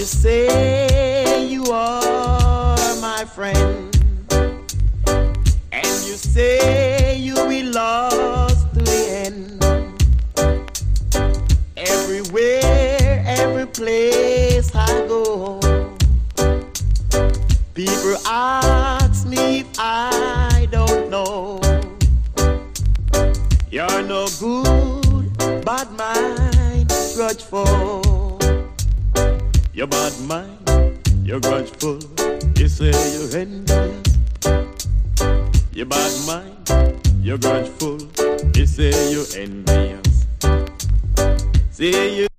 you say you are my friend, and you say you will last to the end. Everywhere, every place I go, people ask me if I don't know. You're no good, bad mind, grudgeful. You're bad mind, you're grudgeful. You say you're envious. You're bad mind, you're grudgeful. You say you're envious. Say you